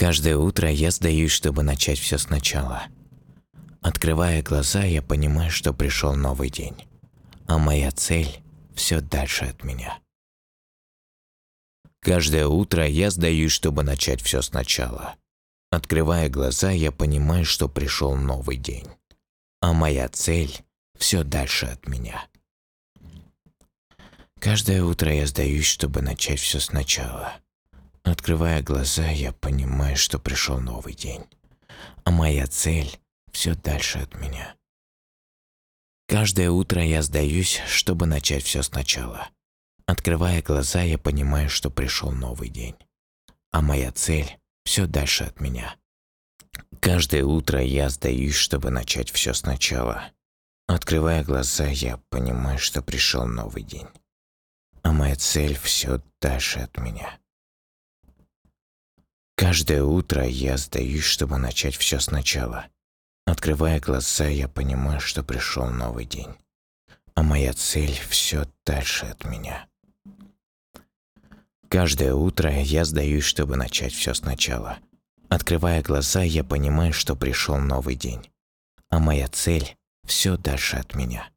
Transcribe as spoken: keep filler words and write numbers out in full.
Каждое утро я сдаюсь, чтобы начать все сначала. Открывая глаза, я понимаю, что пришел новый день, а моя цель все дальше от меня. Каждое утро я сдаюсь, чтобы начать все сначала. Открывая глаза, я понимаю, что пришел новый день, а моя цель все дальше от меня. Каждое утро я сдаюсь, чтобы начать все сначала. Открывая глаза, я понимаю, что пришел новый день, а моя цель все дальше от меня. Каждое утро я сдаюсь, чтобы начать все сначала. Открывая глаза, я понимаю, что пришел новый день, а моя цель все дальше от меня. Каждое утро я сдаюсь, чтобы начать все сначала. Открывая глаза, я понимаю, что пришел новый день, а моя цель все дальше от меня. Каждое утро я сдаюсь, чтобы начать все сначала. Открывая глаза, я понимаю, что пришел новый день, а моя цель все дальше от меня. Каждое утро я сдаюсь, чтобы начать все сначала. Открывая глаза, я понимаю, что пришел новый день, а моя цель все дальше от меня.